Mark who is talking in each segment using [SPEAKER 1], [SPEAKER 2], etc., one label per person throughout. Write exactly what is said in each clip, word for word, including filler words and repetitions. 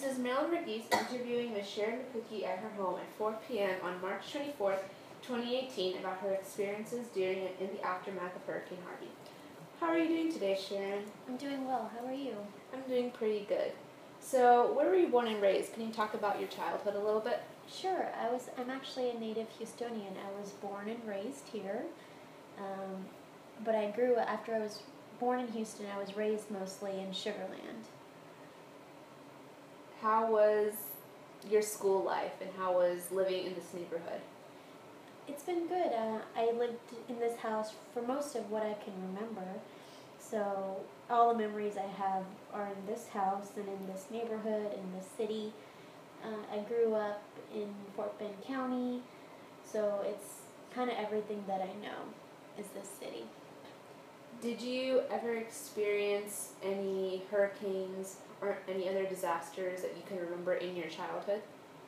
[SPEAKER 1] This is Marilyn Regees interviewing Miz Sharon McCookie at her home at four p m on March twenty-fourth, twenty eighteen about her experiences during and in the aftermath of Hurricane Harvey. How are you doing today, Sharon?
[SPEAKER 2] I'm doing well. How are you?
[SPEAKER 1] I'm doing pretty good. So, where were you born and raised? Can you talk about your childhood a little bit?
[SPEAKER 2] Sure. I was. I'm actually a native Houstonian. I was born and raised here, um, but I grew after I was born in Houston. I was raised mostly in Sugar Land.
[SPEAKER 1] How was your school life and how was living in this neighborhood?
[SPEAKER 2] It's been good. Uh, I lived in this house for most of what I can remember, so all the memories I have are in this house and in this neighborhood, in this city. Uh, I grew up in Fort Bend County, so it's kind of everything that I know is this city.
[SPEAKER 1] Did you ever experience any hurricanes or any other disasters that you can remember in your childhood?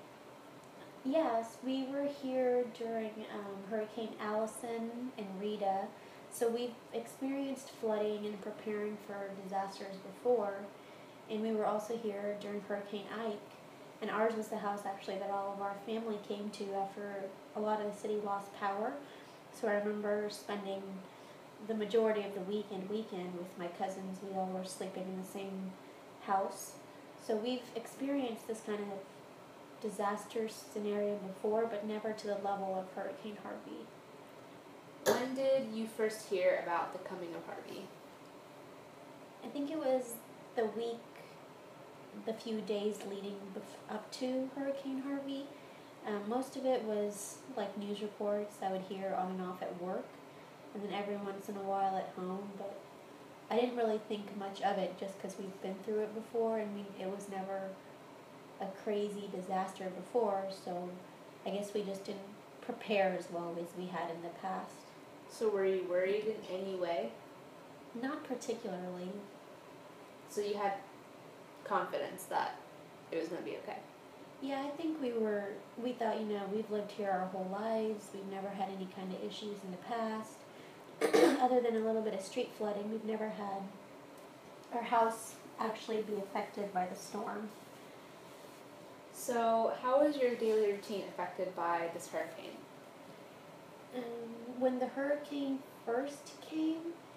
[SPEAKER 2] Yes, we were here during um, Hurricane Allison and Rita, so we've experienced flooding and preparing for disasters before, and we were also here during Hurricane Ike, and ours was the house actually that all of our family came to after a lot of the city lost power, so I remember spending the majority of the weekend weekend with my cousins. We all were sleeping in the same house, so we've experienced this kind of disaster scenario before, but never to the level of Hurricane Harvey.
[SPEAKER 1] When did you first hear about the coming of Harvey?
[SPEAKER 2] I think it was the week, the few days leading bef- up to Hurricane Harvey. Um, most of it was like news reports I would hear on and off at work, and then every once in a while at home, but I didn't really think much of it just because we've been through it before, and we, it was never a crazy disaster before, so I guess we just didn't prepare as well as we had in the past.
[SPEAKER 1] So were you worried in any way?
[SPEAKER 2] Not particularly.
[SPEAKER 1] So you had confidence that it was going to be okay?
[SPEAKER 2] Yeah, I think we were, we thought, you know, we've lived here our whole lives, we've never had any kind of issues in the past. Other than a little bit of street flooding, we've never had our house actually be affected by the storm.
[SPEAKER 1] So how was your daily routine affected by this hurricane?
[SPEAKER 2] Um, when the hurricane first came,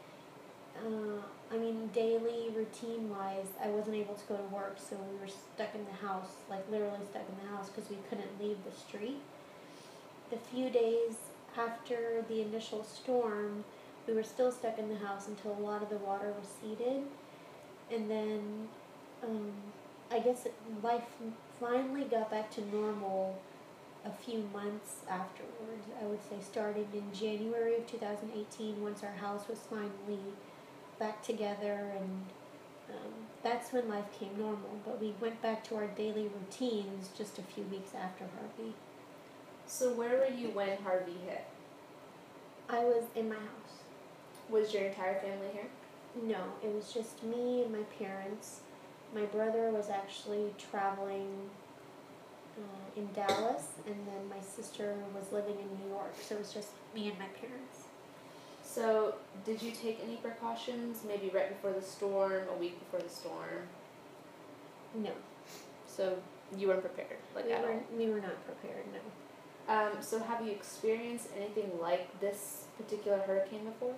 [SPEAKER 2] uh, I mean, daily routine-wise, I wasn't able to go to work, so we were stuck in the house, like literally stuck in the house because we couldn't leave the street. The few days after the initial storm, we were still stuck in the house until a lot of the water receded, and then um, I guess life finally got back to normal a few months afterwards. I would say starting in January of two thousand eighteen, once our house was finally back together, and um, that's when life came normal. But we went back to our daily routines just a few weeks after Harvey.
[SPEAKER 1] So where were you when Harvey hit?
[SPEAKER 2] I was in my house.
[SPEAKER 1] Was your entire family here?
[SPEAKER 2] No, it was just me and my parents. My brother was actually traveling uh, in Dallas, and then my sister was living in New York, so it was just me and my parents.
[SPEAKER 1] So did you take any precautions, maybe right before the storm, a week before the storm?
[SPEAKER 2] No.
[SPEAKER 1] So you weren't prepared, like
[SPEAKER 2] we
[SPEAKER 1] at
[SPEAKER 2] were,
[SPEAKER 1] all?
[SPEAKER 2] We were not prepared, no.
[SPEAKER 1] Um, so have you experienced anything like this particular hurricane before?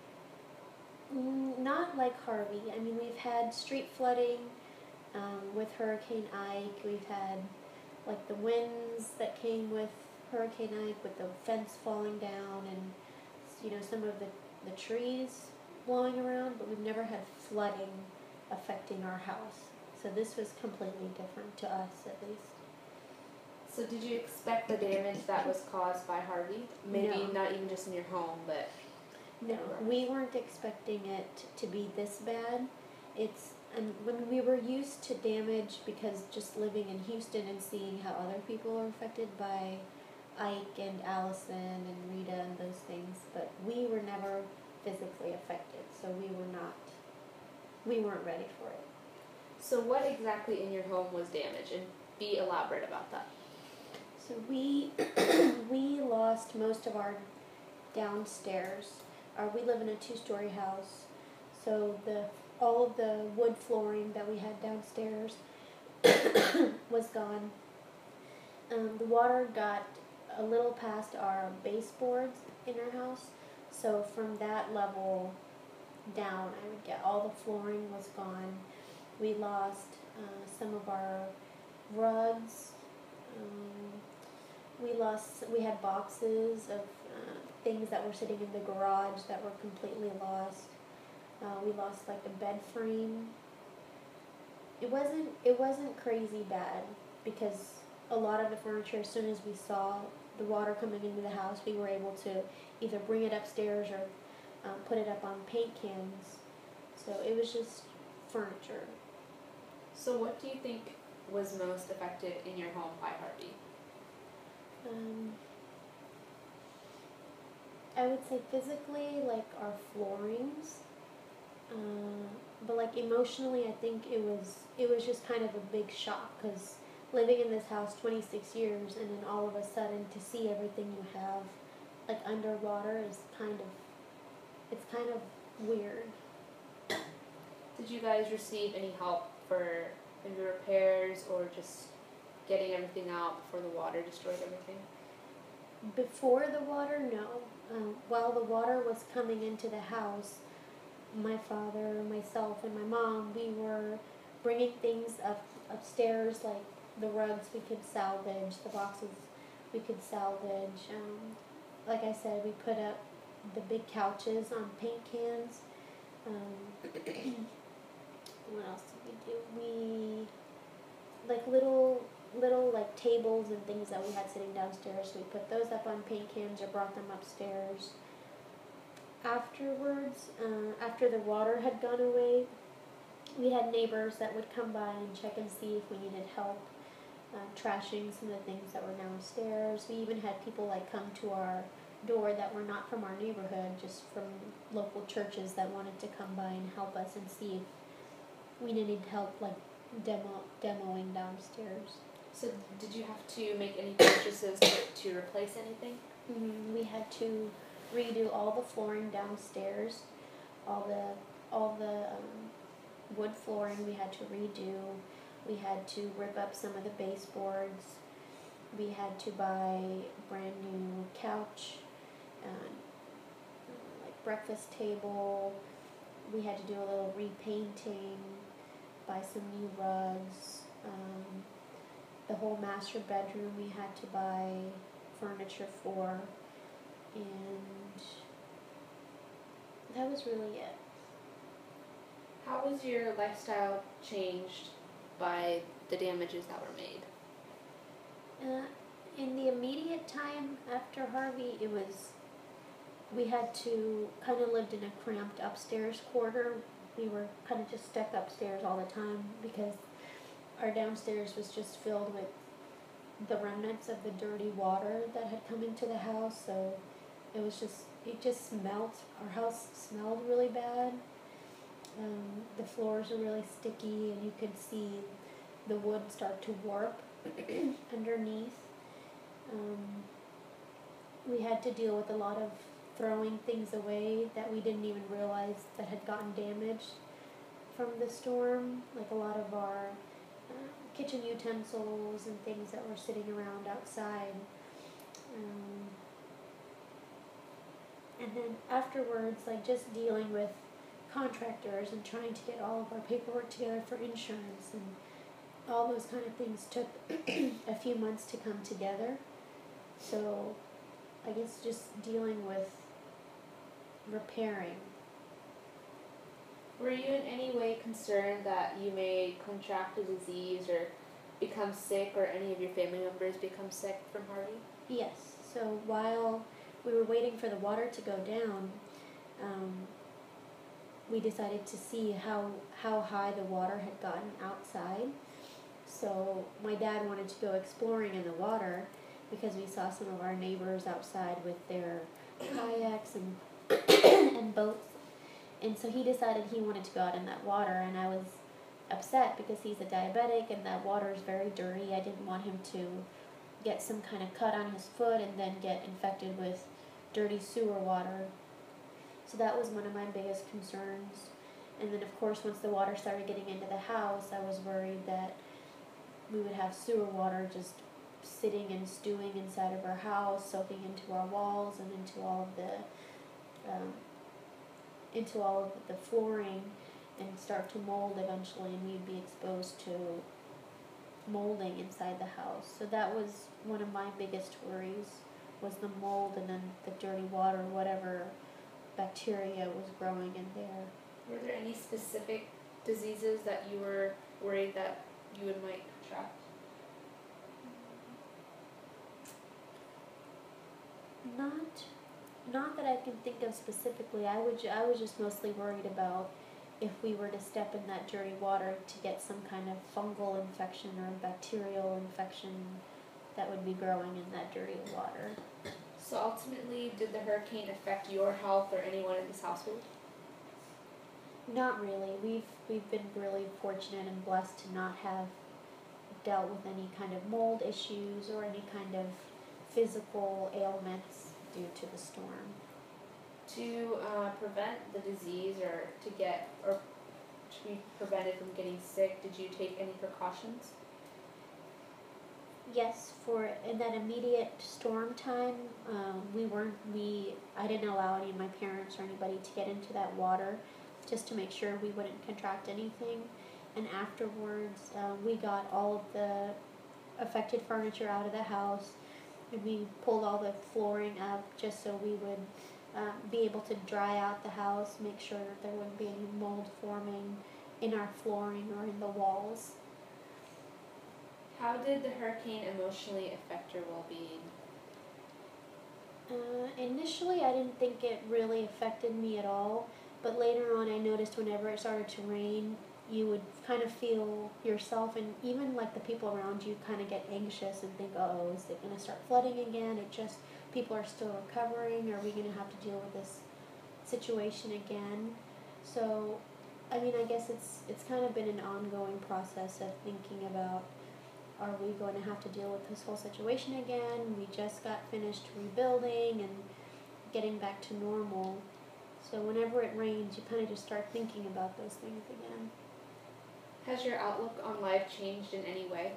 [SPEAKER 2] Mm, not like Harvey. I mean, we've had street flooding um, with Hurricane Ike. We've had like the winds that came with Hurricane Ike, with the fence falling down and, you know, some of the, the trees blowing around, but we've never had flooding affecting our house. So this was completely different to us, at least.
[SPEAKER 1] So did you expect the damage that was caused by Harvey? Maybe
[SPEAKER 2] No.
[SPEAKER 1] not even just in your home, but...
[SPEAKER 2] No, we weren't expecting it to be this bad. It's, and when we were used to damage, because just living in Houston and seeing how other people are affected by Ike and Allison and Rita and those things, but we were never physically affected, so we were not, we weren't ready for it.
[SPEAKER 1] So what exactly in your home was damaged? And be elaborate about that.
[SPEAKER 2] So we we lost most of our downstairs. Our, we live in a two-story house, so the all of the wood flooring that we had downstairs was gone. Um, the water got a little past our baseboards in our house, so from that level down, I would get all the flooring was gone. We lost uh, some of our rugs. Um, we lost. We had boxes of uh, things that were sitting in the garage that were completely lost. Uh, we lost like a bed frame. It wasn't. It wasn't crazy bad because a lot of the furniture, as soon as we saw the water coming into the house, we were able to either bring it upstairs or um, put it up on paint cans. So it was just furniture.
[SPEAKER 1] So what do you think was most affected in your home by Harvey?
[SPEAKER 2] Um, I would say physically, like our floorings, uh, but like emotionally, I think it was it was just kind of a big shock because living in this house twenty-six years and then all of a sudden to see everything you have like underwater is kind of it's kind of weird.
[SPEAKER 1] Did you guys receive any help for maybe repairs or just getting everything out before the water destroyed everything?
[SPEAKER 2] Before the water, no. Um, while the water was coming into the house, my father, myself, and my mom, we were bringing things up upstairs, like the rugs we could salvage, the boxes we could salvage. Um, like I said, we put up the big couches on paint cans. Um, what else did we do? We like little little like tables and things that we had sitting downstairs. We put those up on paint cans or brought them upstairs. Afterwards, uh, after the water had gone away, we had neighbors that would come by and check and see if we needed help uh, trashing some of the things that were downstairs. We even had people like come to our door that were not from our neighborhood, just from local churches that wanted to come by and help us and see if we needed help like demo demoing downstairs.
[SPEAKER 1] So did you have to make any purchases to, to replace anything?
[SPEAKER 2] Mm-hmm. We had to redo all the flooring downstairs, all the all the um, wood flooring we had to redo. We had to rip up some of the baseboards. We had to buy a brand new couch, and uh, like breakfast table. We had to do a little repainting, buy some new rugs. Um, the whole master bedroom we had to buy furniture for, and that was really it.
[SPEAKER 1] How was your lifestyle changed by the damages that were made?
[SPEAKER 2] Uh, in the immediate time after Harvey, it was, we had to, kind of lived in a cramped upstairs quarter. We were kind of just stuck upstairs all the time because our downstairs was just filled with the remnants of the dirty water that had come into the house. So it was just, it just smelled, our house smelled really bad. Um, the floors were really sticky and you could see the wood start to warp underneath. Um, we had to deal with a lot of throwing things away that we didn't even realize that had gotten damaged from the storm, like a lot of our uh, kitchen utensils and things that were sitting around outside. Um, and then afterwards, like just dealing with contractors and trying to get all of our paperwork together for insurance and all those kind of things took a few months to come together. So I guess just dealing with repairing.
[SPEAKER 1] Were you in any way concerned that you may contract a disease or become sick, or any of your family members become sick from Harvey?
[SPEAKER 2] Yes. So while we were waiting for the water to go down, um, we decided to see how, how high the water had gotten outside. So my dad wanted to go exploring in the water because we saw some of our neighbors outside with their kayaks and and boats. And so he decided he wanted to go out in that water, and I was upset because he's a diabetic and that water is very dirty. I didn't want him to get some kind of cut on his foot and then get infected with dirty sewer water. So that was one of my biggest concerns. And then of course once the water started getting into the house, I was worried that we would have sewer water just sitting and stewing inside of our house, soaking into our walls and into all of the um, into all of the flooring, and start to mold eventually, and we'd be exposed to molding inside the house. So that was one of my biggest worries, was the mold and then the dirty water, whatever bacteria was growing in there.
[SPEAKER 1] Were there any specific diseases that you were worried that you would might contract?
[SPEAKER 2] Not, not that I can think of specifically. I would, ju- I was just mostly worried about if we were to step in that dirty water to get some kind of fungal infection or bacterial infection that would be growing in that dirty water.
[SPEAKER 1] So ultimately, did the hurricane affect your health or anyone in this household?
[SPEAKER 2] Not really. We've we've been really fortunate and blessed to not have dealt with any kind of mold issues or any kind of physical ailments due to the storm.
[SPEAKER 1] To uh, prevent the disease or to get or to be prevented from getting sick, did you take any precautions?
[SPEAKER 2] Yes, for in that immediate storm time, um, we weren't we I didn't allow any of my parents or anybody to get into that water, just to make sure we wouldn't contract anything. And afterwards, uh, we got all of the affected furniture out of the house, and we pulled all the flooring up just so we would um, be able to dry out the house, make sure that there wouldn't be any mold forming in our flooring or in the walls.
[SPEAKER 1] How did the hurricane emotionally affect your well-being?
[SPEAKER 2] Uh, initially, I didn't think it really affected me at all, but later on I noticed whenever it started to rain, you would kind of feel yourself, and even like the people around you kind of get anxious and think, oh, is it going to start flooding again? It just, people are still recovering. Are we going to have to deal with this situation again? So, I mean, I guess it's it's kind of been an ongoing process of thinking about, are we going to have to deal with this whole situation again? We just got finished rebuilding and getting back to normal. So whenever it rains, you kind of just start thinking about those things again.
[SPEAKER 1] Has your outlook on life changed in any way?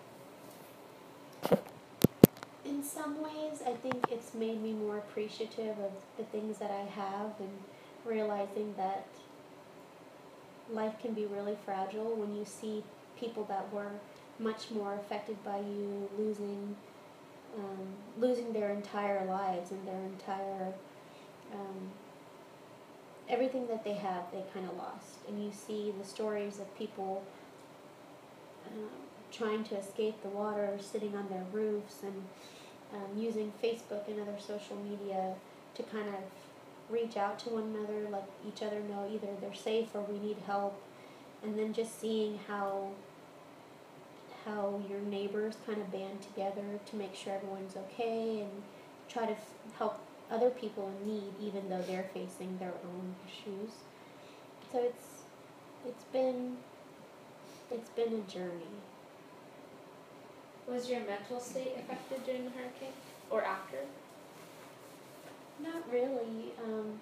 [SPEAKER 2] In some ways, I think it's made me more appreciative of the things that I have, and realizing that life can be really fragile when you see people that were much more affected by you losing um, losing their entire lives and their entire um, everything that they have, they kind of lost. And you see the stories of people um, trying to escape the water, sitting on their roofs, and um, using Facebook and other social media to kind of reach out to one another, let each other know either they're safe or we need help. And then just seeing how how your neighbors kind of band together to make sure everyone's okay and try to f- help other people in need, even though they're facing their own issues. So it's it's been it's been a journey.
[SPEAKER 1] Was your mental state affected during the hurricane or after?
[SPEAKER 2] Not really. Um,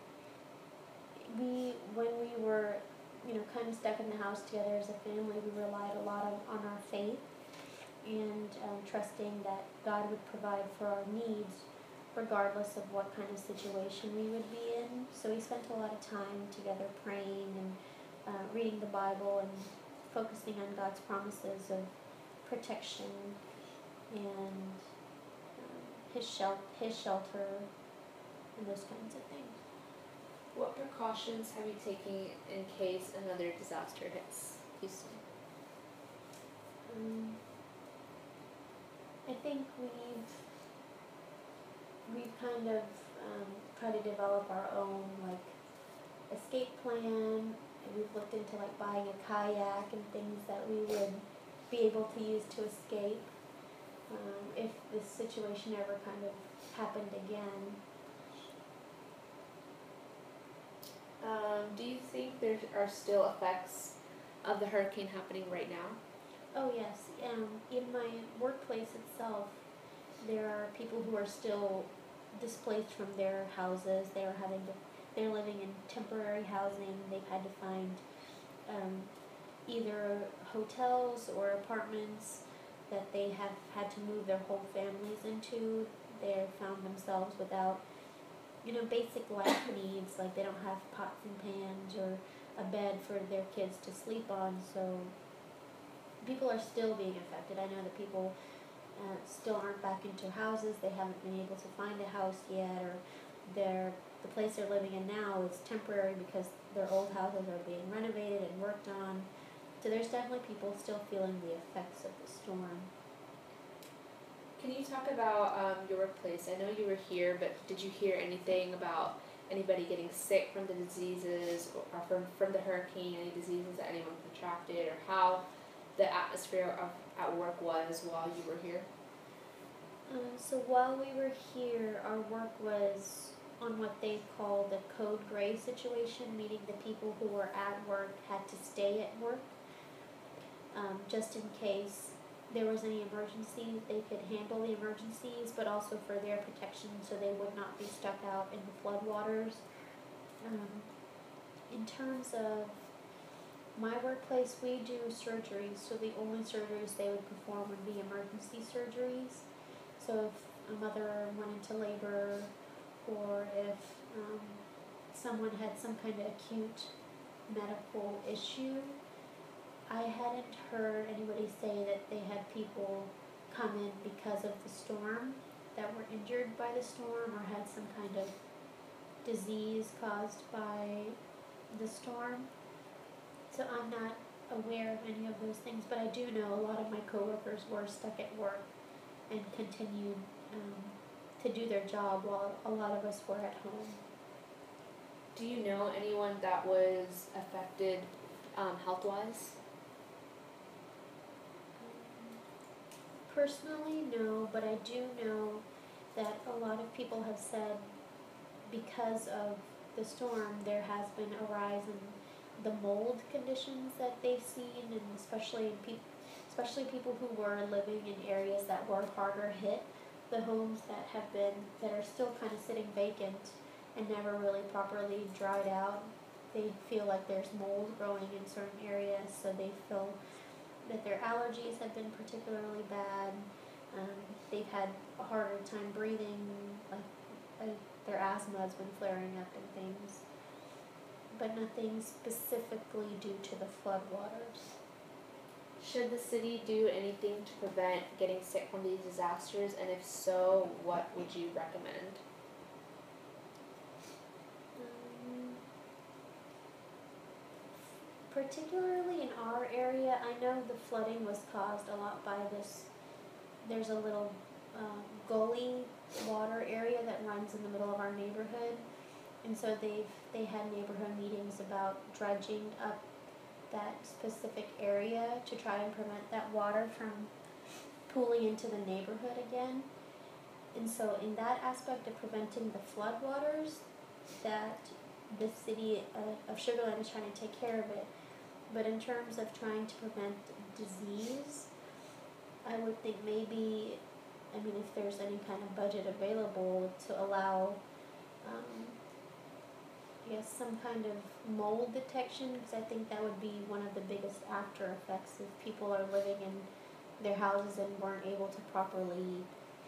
[SPEAKER 2] we when we were, you know, kind of stuck in the house together as a family, we relied a lot of, on our faith and um, trusting that God would provide for our needs, regardless of what kind of situation we would be in. So we spent a lot of time together praying and uh, reading the Bible and focusing on God's promises of protection and um, His shel- His shelter and those kinds of things.
[SPEAKER 1] What precautions have you taken in case another disaster hits Houston?
[SPEAKER 2] Um, I think we've we've kind of um, tried to develop our own like escape plan, and we've looked into like buying a kayak and things that we would be able to use to escape um, if this situation ever kind of happened again.
[SPEAKER 1] Um, do you think there are still effects of the hurricane happening right now?
[SPEAKER 2] Oh yes, um, in my workplace itself, there are people who are still displaced from their houses. They are having to, they're living in temporary housing. They've had to find um, either hotels or apartments that they have had to move their whole families into. They found themselves without, you know, basic life needs, like they don't have pots and pans or a bed for their kids to sleep on, so people are still being affected. I know that people uh, still aren't back into houses, they haven't been able to find a house yet, or they're, the place they're living in now is temporary because their old houses are being renovated and worked on. So there's definitely people still feeling the effects of the storm.
[SPEAKER 1] Can you talk about um, your workplace? I know you were here, but did you hear anything about anybody getting sick from the diseases or from, from the hurricane, any diseases that anyone contracted, or how the atmosphere of, at work was while you were here?
[SPEAKER 2] Um, so while we were here, our work was on what they call the code gray situation, meaning the people who were at work had to stay at work, um, just in case there was any emergency. They could handle the emergencies, but also for their protection, so they would not be stuck out in the floodwaters. Um, in terms of my workplace, we do surgeries, so the only surgeries they would perform would be emergency surgeries. So if a mother went into labor, or if um, someone had some kind of acute medical issue, I hadn't heard anybody say that they had people come in because of the storm, that were injured by the storm or had some kind of disease caused by the storm. So I'm not aware of any of those things, but I do know a lot of my coworkers were stuck at work and continued um, to do their job while a lot of us were at home.
[SPEAKER 1] Do you know anyone that was affected um, health-wise?
[SPEAKER 2] Personally, no, but I do know that a lot of people have said because of the storm there has been a rise in the mold conditions that they've seen, and especially in pe- especially people who were living in areas that were harder hit. The homes that have been, that are still kind of sitting vacant and never really properly dried out, they feel like there's mold growing in certain areas, so they feel that their allergies have been particularly bad. Um, they've had a harder time breathing, like, uh, their asthma has been flaring up and things, but nothing specifically due to the floodwaters.
[SPEAKER 1] Should the city do anything to prevent getting sick from these disasters, and if so, what would you recommend?
[SPEAKER 2] Um, particularly in our area, I know the flooding was caused a lot by this. There's a little um, gully water area that runs in the middle of our neighborhood, and so they've they had neighborhood meetings about dredging up that specific area to try and prevent that water from pooling into the neighborhood again. And so in that aspect of preventing the floodwaters, that the city of Sugar Land is trying to take care of it. But in terms of trying to prevent disease, I would think maybe, I mean, if there's any kind of budget available to allow um, I guess some kind of mold detection, because I think that would be one of the biggest after effects if people are living in their houses and weren't able to properly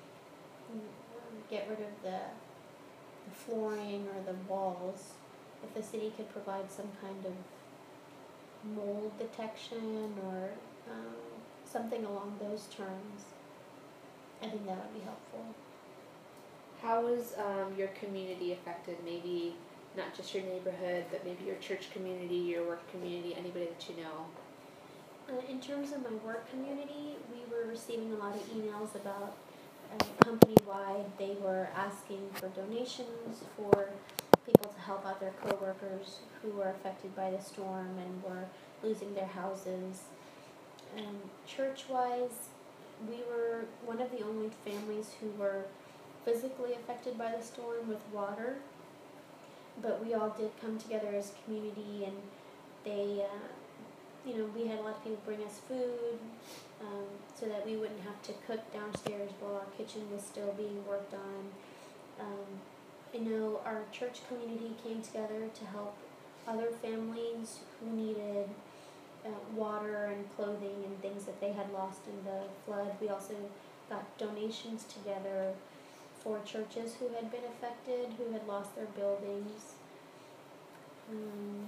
[SPEAKER 2] get rid of the, the flooring or the walls. If the city could provide some kind of mold detection or um, something along those terms, I think that would be helpful.
[SPEAKER 1] How was um, your community affected? Maybe not just your neighborhood, but maybe your church community, your work community, anybody that you know?
[SPEAKER 2] Uh, in terms of my work community, we were receiving a lot of emails about uh, company-wide. They were asking for donations for people to help out their coworkers who were affected by the storm and were losing their houses. And church-wise, we were one of the only families who were physically affected by the storm with water. But we all did come together as a community, and they, uh, you know, we had a lot of people bring us food um, so that we wouldn't have to cook downstairs while our kitchen was still being worked on. Um, I know our church community came together to help other families who needed uh, water and clothing and things that they had lost in the flood. We also got donations together for churches who had been affected, who had lost their buildings. Um,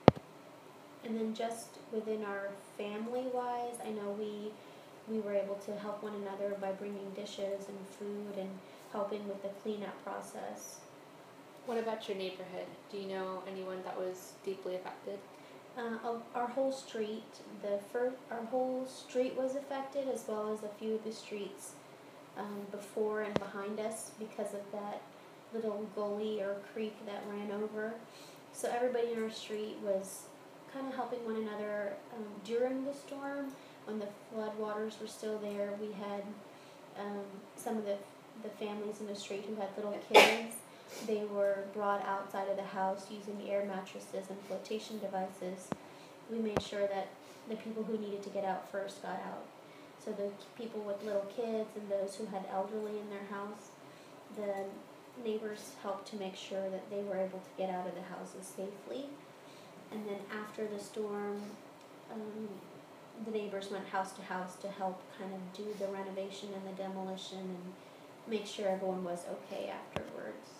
[SPEAKER 2] and then just within our family-wise, I know we we were able to help one another by bringing dishes and food and helping with the cleanup process.
[SPEAKER 1] What about your neighborhood? Do you know anyone that was deeply affected?
[SPEAKER 2] Uh, our whole street, the first, our whole street was affected, as well as a few of the streets um, before and behind us because of that little gully or creek that ran over. So everybody in our street was kind of helping one another um, during the storm. When the flood waters were still there, we had um, some of the the families in the street who had little kids. They were brought outside of the house using air mattresses and flotation devices. We made sure that the people who needed to get out first got out. So the people with little kids and those who had elderly in their house, the neighbors helped to make sure that they were able to get out of the houses safely. And then after the storm, um, the neighbors went house to house to help kind of do the renovation and the demolition and make sure everyone was okay afterwards.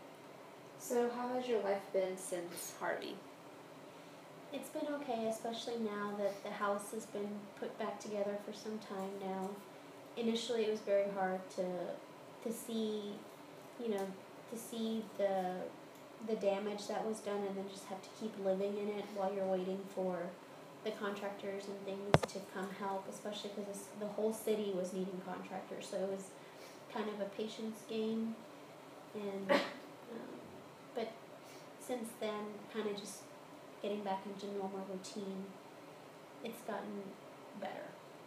[SPEAKER 1] So how has your life been since Harvey?
[SPEAKER 2] It's been okay, especially now that the house has been put back together for some time now. Initially, it was very hard to to see, you know, to see the the damage that was done, and then just have to keep living in it while you're waiting for the contractors and things to come help. Especially because the whole city was needing contractors, so it was kind of a patience game. And um, but since then, kind of just getting back into normal routine, it's gotten better.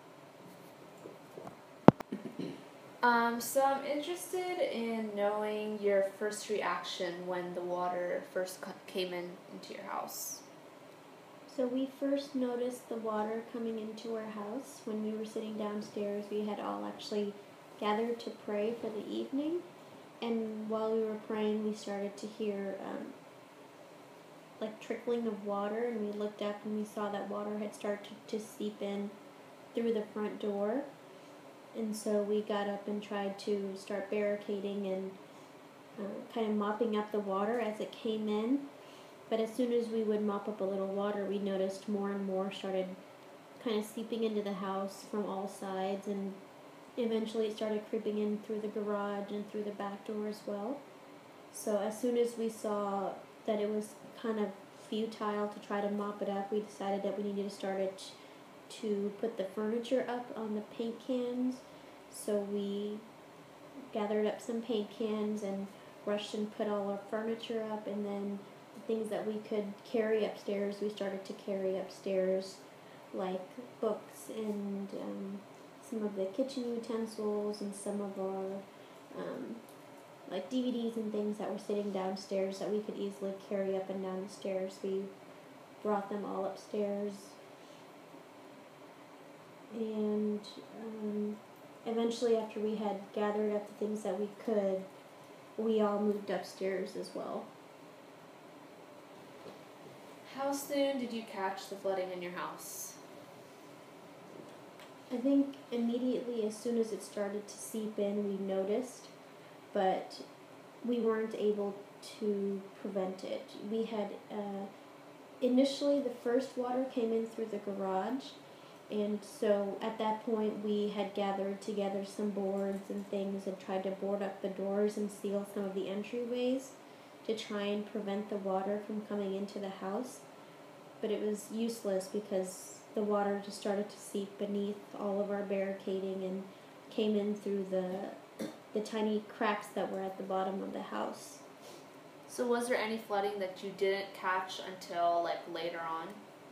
[SPEAKER 1] Um, so I'm interested in knowing your first reaction when the water first came in into your house.
[SPEAKER 2] So we first noticed the water coming into our house when we were sitting downstairs. We had all actually gathered to pray for the evening, and while we were praying, we started to hear um, like trickling of water, and we looked up and we saw that water had started to, to seep in through the front door. And so we got up and tried to start barricading and uh, kind of mopping up the water as it came in. But as soon as we would mop up a little water, we noticed more and more started kind of seeping into the house from all sides, and eventually it started creeping in through the garage and through the back door as well. So as soon as we saw that it was kind of futile to try to mop it up, we decided that we needed to start it to put the furniture up on the paint cans. So we gathered up some paint cans and rushed and put all our furniture up, and then the things that we could carry upstairs, we started to carry upstairs, like books and um, some of the kitchen utensils and some of our um, like D V Ds and things that were sitting downstairs that we could easily carry up and down the stairs. We brought them all upstairs. And um, eventually, after we had gathered up the things that we could, we all moved upstairs as well.
[SPEAKER 1] How soon did you catch the flooding in your house?
[SPEAKER 2] I think immediately as soon as it started to seep in, we noticed, but we weren't able to prevent it. We had, uh, initially the first water came in through the garage. And so at that point, we had gathered together some boards and things and tried to board up the doors and seal some of the entryways to try and prevent the water from coming into the house. But it was useless because the water just started to seep beneath all of our barricading and came in through the the tiny cracks that were at the bottom of the house.
[SPEAKER 1] So was there any flooding that you didn't catch until like later on?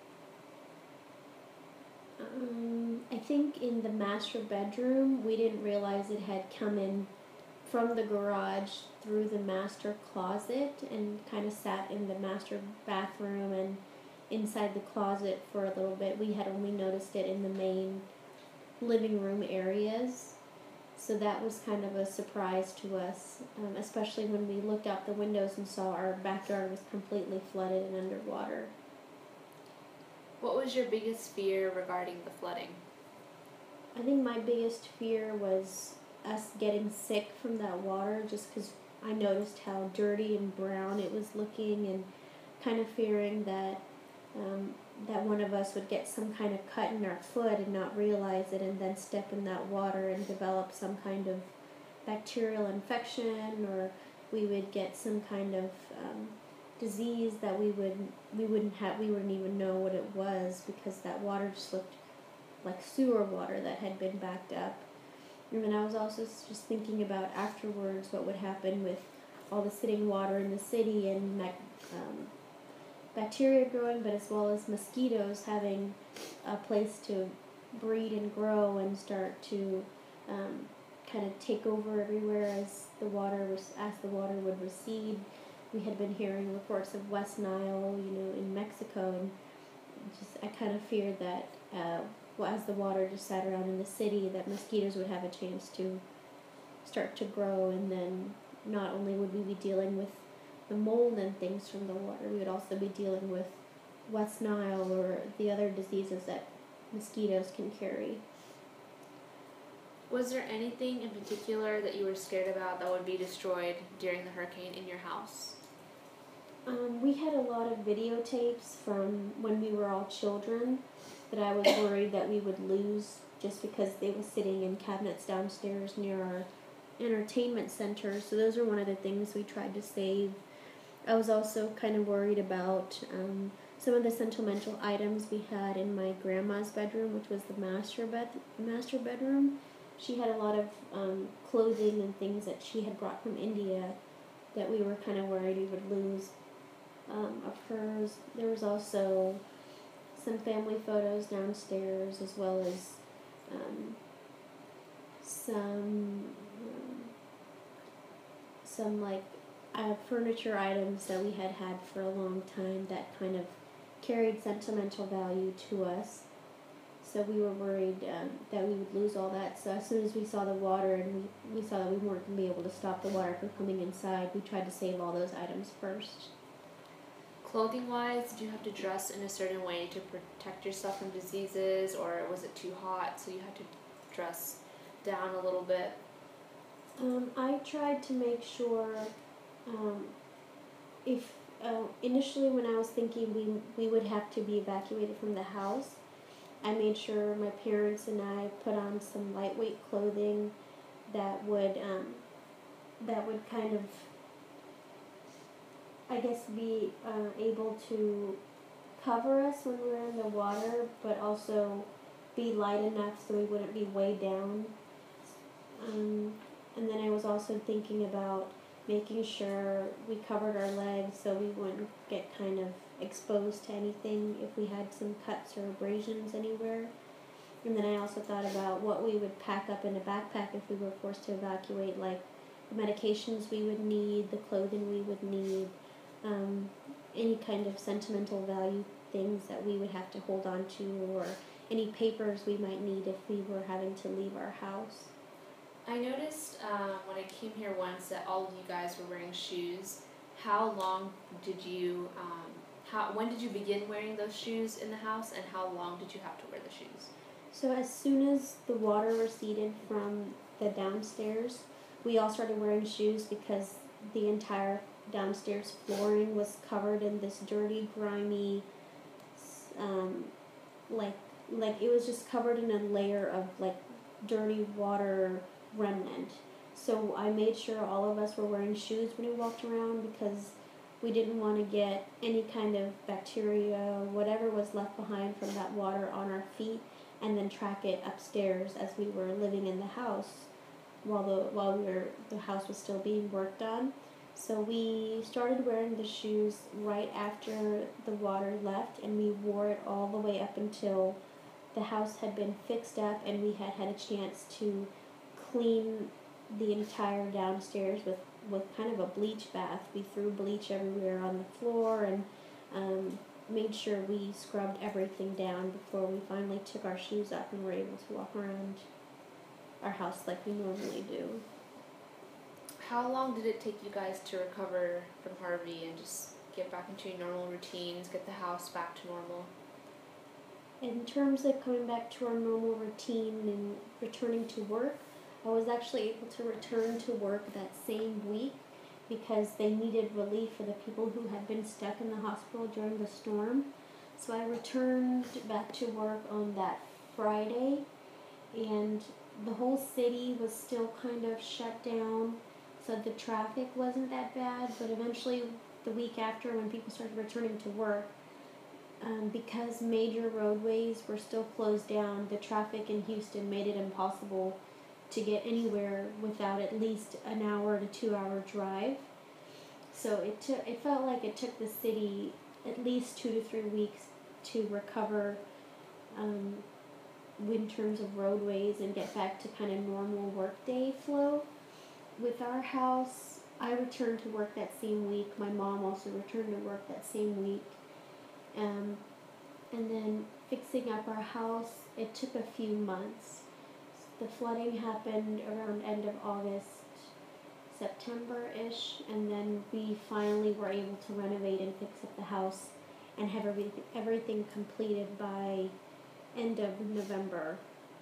[SPEAKER 2] Um, I think in the master bedroom, we didn't realize it had come in from the garage through the master closet and kind of sat in the master bathroom and inside the closet for a little bit. We had only noticed it in the main living room areas. So that was kind of a surprise to us, um, especially when we looked out the windows and saw our backyard was completely flooded and underwater.
[SPEAKER 1] What was your biggest fear regarding the flooding?
[SPEAKER 2] I think my biggest fear was us getting sick from that water, just because I noticed how dirty and brown it was looking, and kind of fearing that um, that one of us would get some kind of cut in our foot and not realize it, and then step in that water and develop some kind of bacterial infection, or we would get some kind of um, disease that we would we wouldn't have we wouldn't even know what it was, because that water just looked like sewer water that had been backed up. And then I was also just thinking about afterwards what would happen with all the sitting water in the city, and um, bacteria growing, but as well as mosquitoes having a place to breed and grow and start to um, kind of take over everywhere as the water was as the water would recede. We had been hearing reports of West Nile, you know, in Mexico, and just I kind of feared that uh, as the water just sat around in the city, that mosquitoes would have a chance to start to grow, and then not only would we be dealing with the mold and things from the water, we would also be dealing with West Nile or the other diseases that mosquitoes can carry.
[SPEAKER 1] Was there anything in particular that you were scared about that would be destroyed during the hurricane in your house?
[SPEAKER 2] Um, we had a lot of videotapes from when we were all children that I was worried that we would lose, just because they were sitting in cabinets downstairs near our entertainment center. So those are one of the things we tried to save. I was also kind of worried about um, some of the sentimental items we had in my grandma's bedroom, which was the master bed master bedroom. She had a lot of um, clothing and things that she had brought from India that we were kind of worried we would lose um, of hers. There was also some family photos downstairs, as well as um, some um, some like uh, furniture items that we had had for a long time that kind of carried sentimental value to us. So we were worried um, that we would lose all that. So as soon as we saw the water and we, we saw that we weren't going to be able to stop the water from coming inside, we tried to save all those items first.
[SPEAKER 1] Clothing-wise, did you have to dress in a certain way to protect yourself from diseases, or was it too hot so you had to dress down a little bit?
[SPEAKER 2] Um, I tried to make sure um, if uh, initially when I was thinking we we would have to be evacuated from the house, I made sure my parents and I put on some lightweight clothing that would um, that would kind of, I guess, be uh, able to cover us when we were in the water, but also be light enough so we wouldn't be way down. Um, and then I was also thinking about making sure we covered our legs so we wouldn't get kind of exposed to anything if we had some cuts or abrasions anywhere. And then I also thought about what we would pack up in a backpack if we were forced to evacuate, like the medications we would need, the clothing we would need, um, any kind of sentimental value things that we would have to hold on to, or any papers we might need if we were having to leave our house.
[SPEAKER 1] I noticed um, when I came here once that all of you guys were wearing shoes. How long did you, um, how when did you begin wearing those shoes in the house, and how long did you have to wear the shoes?
[SPEAKER 2] So as soon as the water receded from the downstairs, we all started wearing shoes, because the entire downstairs flooring was covered in this dirty, grimy, um, like like it was just covered in a layer of like dirty water remnant. So I made sure all of us were wearing shoes when we walked around, because we didn't want to get any kind of bacteria or whatever was left behind from that water on our feet, and then track it upstairs as we were living in the house while the while we were the house was still being worked on. So we started wearing the shoes right after the water left, and we wore it all the way up until the house had been fixed up and we had had a chance to clean the entire downstairs with, with kind of a bleach bath. We threw bleach everywhere on the floor, and um, made sure we scrubbed everything down before we finally took our shoes off and were able to walk around our house like we normally do.
[SPEAKER 1] How long did it take you guys to recover from Harvey and just get back into your normal routines, get the house back to normal?
[SPEAKER 2] in terms of coming back to our normal routine and returning to work, I was actually able to return to work that same week because they needed relief for the people who had been stuck in the hospital during the storm. So I returned back to work on that Friday, and the whole city was still kind of shut down, so the traffic wasn't that bad. But eventually, the week after, when people started returning to work, um, because major roadways were still closed down, the traffic in Houston made it impossible to get anywhere without at least an hour to two hour drive. So it took it felt like it took the city at least two to three weeks to recover um, in terms of roadways and get back to kind of normal workday flow. With our house, I returned to work that same week. My mom also returned to work that same week. Um, and then fixing up our house, it took a few months. The flooding happened around end of August, September-ish, and then we finally were able to renovate and fix up the house and have everything, everything completed by end of November.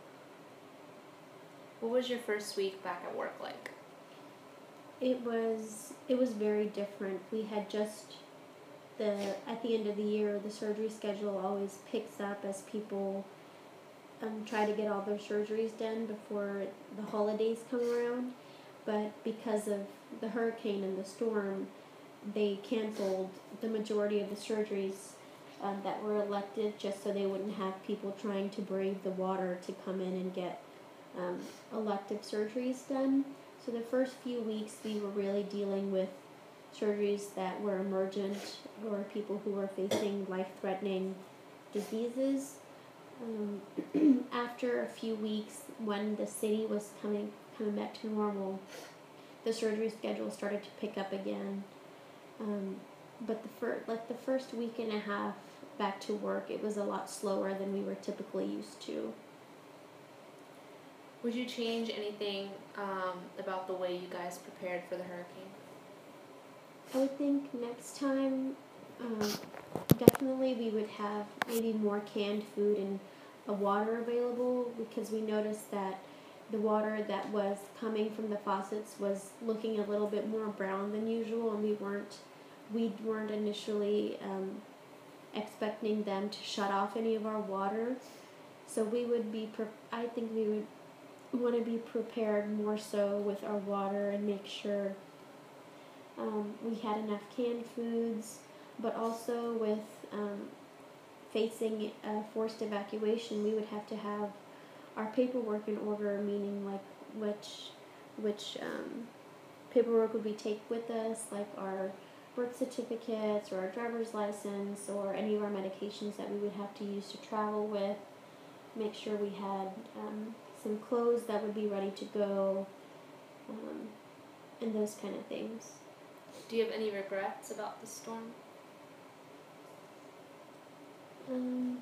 [SPEAKER 1] What was your first week back at work like?
[SPEAKER 2] It was it was very different. We had just the at the end of the year, the surgery schedule always picks up as people um, try to get all their surgeries done before the holidays come around. But because of the hurricane and the storm, they canceled the majority of the surgeries um, that were elected, just so they wouldn't have people trying to brave the water to come in and get um, elective surgeries done. So the first few weeks we were really dealing with surgeries that were emergent or people who were facing life-threatening diseases. Um, after a few weeks, when the city was coming coming back to normal, the surgery schedule started to pick up again. Um, but the fir- like the first week and a half back to work, it was a lot slower than we were typically used to.
[SPEAKER 1] Would you change anything um, about the way you guys prepared for the hurricane?
[SPEAKER 2] I would think next time, um, definitely we would have maybe more canned food and a water available, because we noticed that the water that was coming from the faucets was looking a little bit more brown than usual, and we weren't we weren't initially um, expecting them to shut off any of our water. So we would be, pre- I think we would want to be prepared more so with our water and make sure um, we had enough canned foods, but also with um, facing a forced evacuation, we would have to have our paperwork in order, meaning like which which um, paperwork would we take with us, like our birth certificates or our driver's license or any of our medications that we would have to use to travel with. Make sure we had um, some clothes that would be ready to go, um, and those kind of things.
[SPEAKER 1] Do you have any regrets about the storm?
[SPEAKER 2] Um,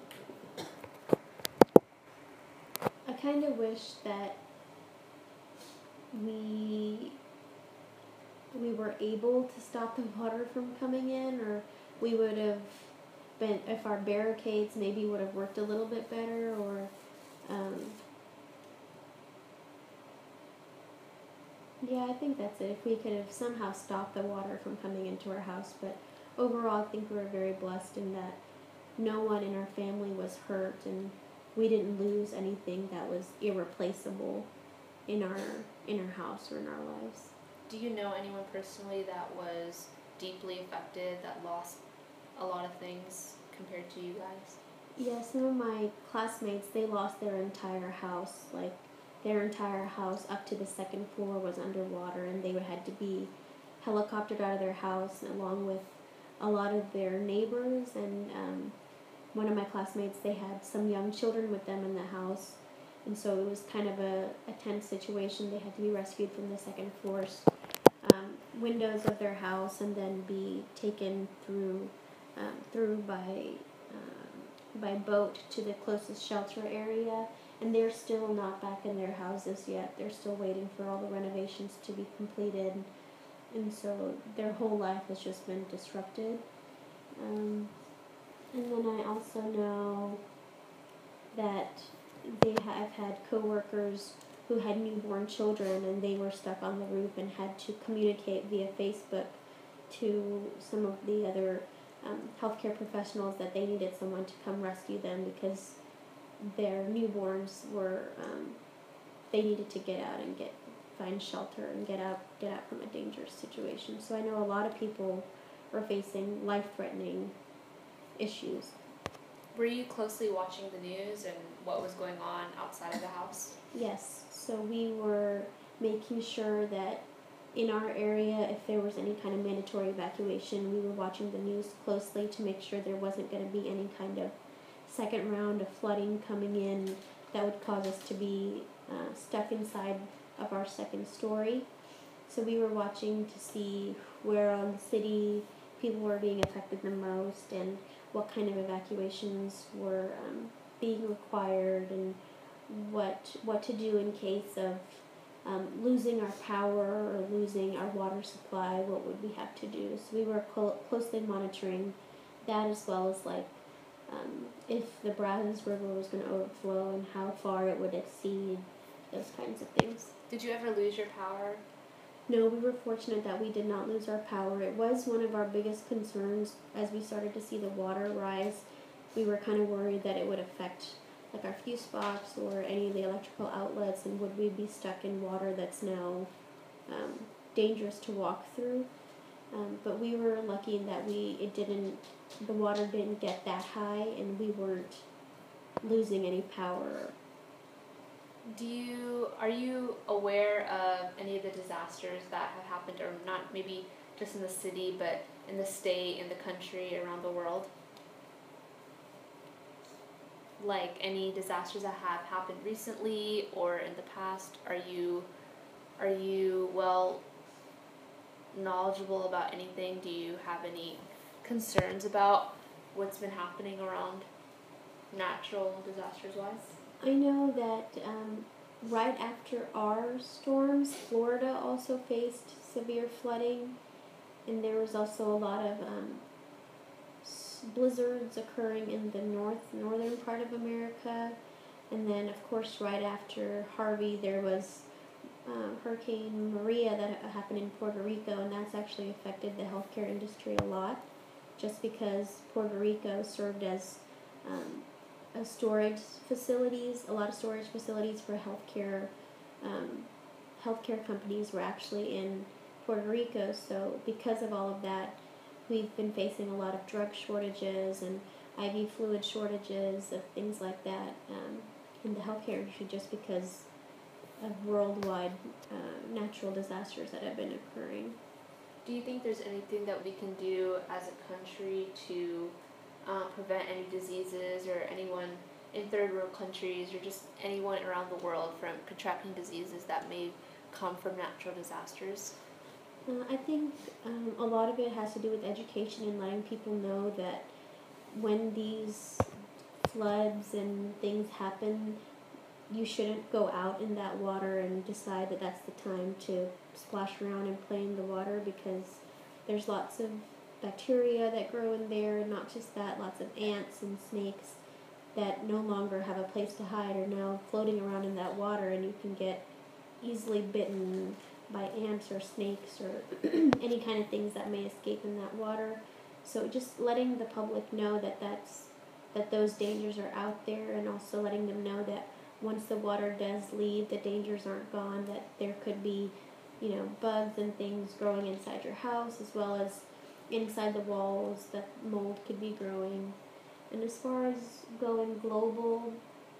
[SPEAKER 2] I kind of wish that we we were able to stop the water from coming in, or we would have been, if our barricades maybe would have worked a little bit better, or um, yeah, I think that's it. If we could have somehow stopped the water from coming into our house, but overall, I think we were very blessed in that no one in our family was hurt, and we didn't lose anything that was irreplaceable in our in our house or in our lives.
[SPEAKER 1] Do you know anyone personally that was deeply affected, that lost a lot of things compared to you guys?
[SPEAKER 2] Yeah, some of my classmates, they lost their entire house. Like, their entire house up to the second floor was underwater, and they had to be helicoptered out of their house, along with a lot of their neighbors. And um, one of my classmates, they had some young children with them in the house, and so it was kind of a, a tense situation. They had to be rescued from the second floor's um, windows of their house, and then be taken through um, through by um, by boat to the closest shelter area. And they're still not back in their houses yet. They're still waiting for all the renovations to be completed, and so their whole life has just been disrupted. Um, and then I also know that they have had coworkers who had newborn children and they were stuck on the roof and had to communicate via Facebook to some of the other um, healthcare professionals that they needed someone to come rescue them because their newborns were um, they needed to get out and get find shelter and get out get out from a dangerous situation. So I know a lot of people are facing life-threatening issues.
[SPEAKER 1] Were you closely watching the news and what was going on outside of the house?
[SPEAKER 2] Yes. So we were making sure that in our area, if there was any kind of mandatory evacuation, we were watching the news closely to make sure there wasn't going to be any kind of second round of flooding coming in that would cause us to be uh, stuck inside of our second story. So we were watching to see where on the city people were being affected the most and what kind of evacuations were um, being required and what what to do in case of um, losing our power or losing our water supply. What would we have to do? So we were clo- closely monitoring that, as well as like um, if the Brazos River was going to overflow and how far it would exceed, those kinds of things.
[SPEAKER 1] Did you ever lose your power?
[SPEAKER 2] No, we were fortunate that we did not lose our power. It was one of our biggest concerns as we started to see the water rise. We were kind of worried that it would affect like our fuse box or any of the electrical outlets, and would we be stuck in water that's now um, dangerous to walk through. Um, but we were lucky in that we it didn't the water didn't get that high, and we weren't losing any power.
[SPEAKER 1] Do you are you aware of any of the disasters that have happened, or not maybe just in the city, but in the state, in the country, around the world? Like any disasters that have happened recently or in the past? Are you are you well knowledgeable about anything? Do you have any concerns about what's been happening around natural disasters wise?
[SPEAKER 2] I know that um, right after our storms, Florida also faced severe flooding, and there was also a lot of um, blizzards occurring in the north northern part of America. And then, of course, right after Harvey, there was um, Hurricane Maria that happened in Puerto Rico, and that's actually affected the healthcare industry a lot, just because Puerto Rico served as um, a storage facilities, a lot of storage facilities for healthcare. Um, healthcare companies were actually in Puerto Rico, so because of all of that, we've been facing a lot of drug shortages and I V fluid shortages of things like that um, in the healthcare industry, just because of worldwide uh, natural disasters that have been occurring.
[SPEAKER 1] Do you think there's anything that we can do as a country to um, prevent any diseases, or anyone in third world countries, or just anyone around the world from contracting diseases that may come from natural disasters?
[SPEAKER 2] Uh, I think um, a lot of it has to do with education and letting people know that when these floods and things happen, you shouldn't go out in that water and decide that that's the time to splash around and play in the water, because there's lots of bacteria that grow in there, and not just that, lots of ants and snakes that no longer have a place to hide are now floating around in that water, and you can get easily bitten by ants or snakes or any kind of things that may escape in that water. So just letting the public know that that's that those dangers are out there, and also letting them know that once the water does leave, the dangers aren't gone, that there could be, you know, bugs and things growing inside your house, as well as inside the walls, that mold could be growing. And as far as going global,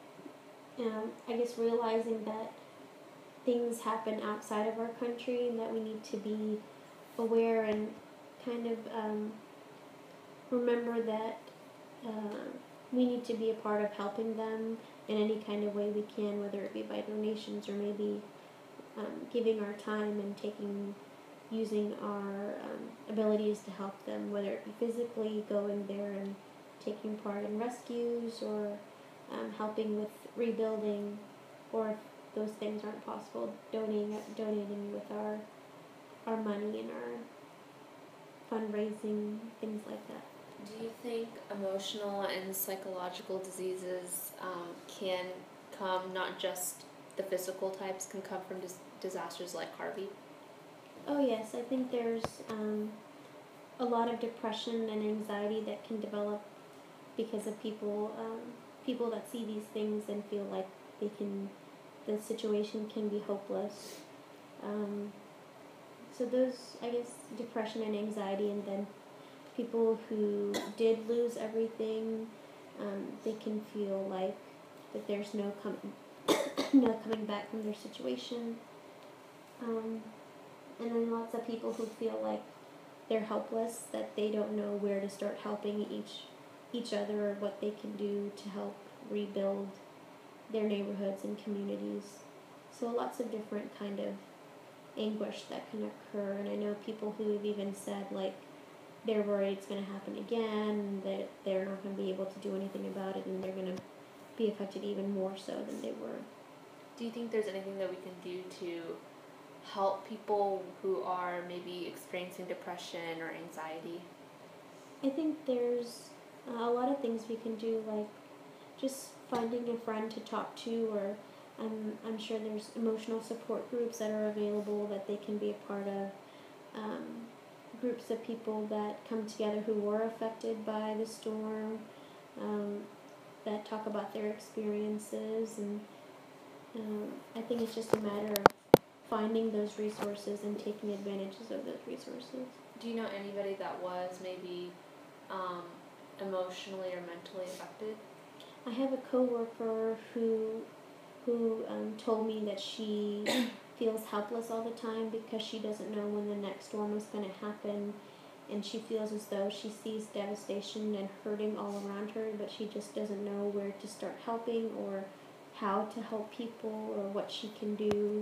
[SPEAKER 2] um, I guess realizing that things happen outside of our country and that we need to be aware and kind of um, remember that uh, we need to be a part of helping them in any kind of way we can, whether it be by donations or maybe um, giving our time and taking, using our um, abilities to help them, whether it be physically going there and taking part in rescues, or um, helping with rebuilding, or if those things aren't possible, donating donating with our our money and our fundraising, things like that.
[SPEAKER 1] Do you think emotional and psychological diseases um, can come, not just the physical types, can come from dis- disasters like Harvey?
[SPEAKER 2] Oh yes, I think there's um, a lot of depression and anxiety that can develop because of people um, people that see these things and feel like they can the situation can be hopeless. Um, so those, I guess, depression and anxiety, and then people who did lose everything, um, they can feel like that there's no coming no coming back from their situation. Um, and then lots of people who feel like they're helpless, that they don't know where to start helping each each other or what they can do to help rebuild their neighborhoods and communities. So lots of different kind of anguish that can occur, and I know people who have even said like they're worried it's going to happen again, that they're not going to be able to do anything about it, and they're going to be affected even more so than they were.
[SPEAKER 1] Do you think there's anything that we can do to help people who are maybe experiencing depression or anxiety?
[SPEAKER 2] I think there's uh, a lot of things we can do, like just finding a friend to talk to, or I'm, I'm sure there's emotional support groups that are available that they can be a part of. Um, groups of people that come together who were affected by the storm, um, that talk about their experiences, and um, I think it's just a matter of finding those resources and taking advantages of those resources.
[SPEAKER 1] Do you know anybody that was maybe um, emotionally or mentally affected?
[SPEAKER 2] I have a coworker who who um, told me that she feels helpless all the time because she doesn't know when the next storm is going to happen, and she feels as though she sees devastation and hurting all around her, but she just doesn't know where to start helping or how to help people or what she can do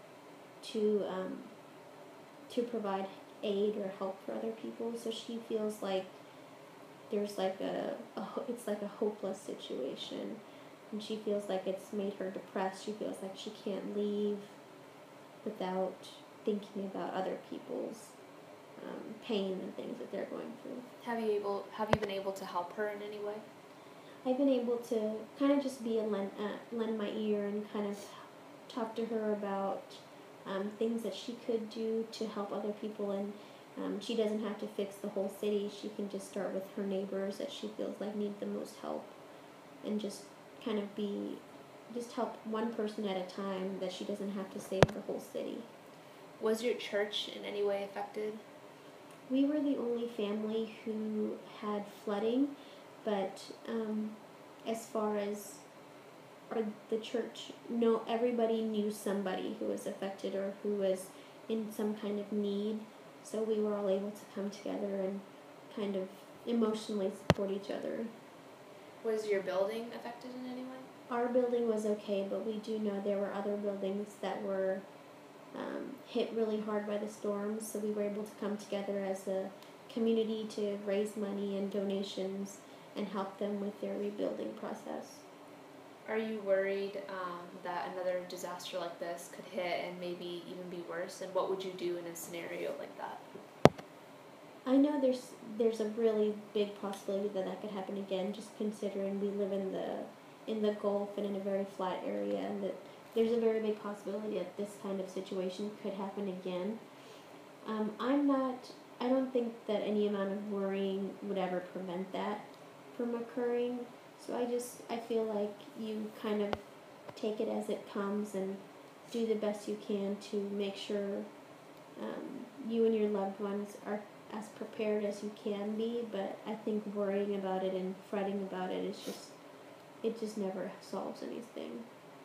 [SPEAKER 2] to um, to provide aid or help for other people. So she feels like there's like a, a it's like a hopeless situation, and she feels like it's made her depressed. She feels like she can't leave without thinking about other people's um, pain and things that they're going through.
[SPEAKER 1] Have you able have you been able to help her in any way?
[SPEAKER 2] I've been able to kind of just be a lend, uh, lend my ear and kind of talk to her about um, things that she could do to help other people, and um, she doesn't have to fix the whole city. She can just start with her neighbors that she feels like need the most help, and just kind of be just help one person at a time, that she doesn't have to save the whole city.
[SPEAKER 1] Was your church in any way affected?
[SPEAKER 2] We were the only family who had flooding, but um, as far as our, the church, no, everybody knew somebody who was affected or who was in some kind of need, so we were all able to come together and kind of emotionally support each other.
[SPEAKER 1] Was your building affected in any way?
[SPEAKER 2] Our building was okay, but we do know there were other buildings that were um, hit really hard by the storms, so we were able to come together as a community to raise money and donations and help them with their rebuilding process.
[SPEAKER 1] Are you worried um, that another disaster like this could hit and maybe even be worse? And what would you do in a scenario like that?
[SPEAKER 2] I know there's there's a really big possibility that that could happen again, just considering we live in the in the Gulf and in a very flat area, and that there's a very big possibility that this kind of situation could happen again. Um, I'm not, I don't think that any amount of worrying would ever prevent that from occurring. So I just, I feel like you kind of take it as it comes and do the best you can to make sure um, you and your loved ones are as prepared as you can be. But I think worrying about it and fretting about it is just, it just never solves anything.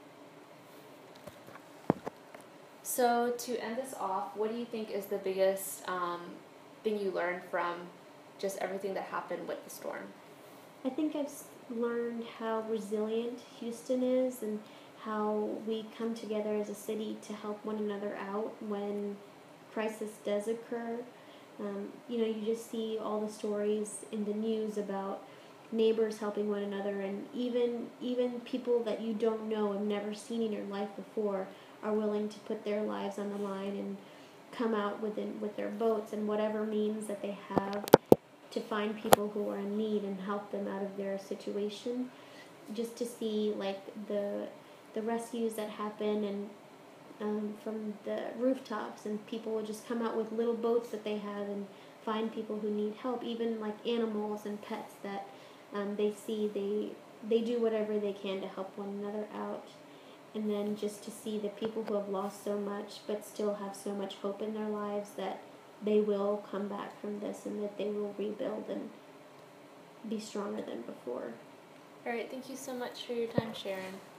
[SPEAKER 1] So to end this off, what do you think is the biggest um, thing you learned from just everything that happened with the storm?
[SPEAKER 2] I think I've learned how resilient Houston is, and how we come together as a city to help one another out when crisis does occur. Um, you know, you just see all the stories in the news about neighbors helping one another, and even even people that you don't know and never seen in your life before are willing to put their lives on the line and come out within with their boats and whatever means that they have to find people who are in need and help them out of their situation. Just to see like the the rescues that happen and um, from the rooftops, and people will just come out with little boats that they have and find people who need help, even like animals and pets that um, they see. They they do whatever they can to help one another out. And then just to see the people who have lost so much but still have so much hope in their lives that they will come back from this and that they will rebuild and be stronger than before.
[SPEAKER 1] All right, thank you so much for your time, Sharon.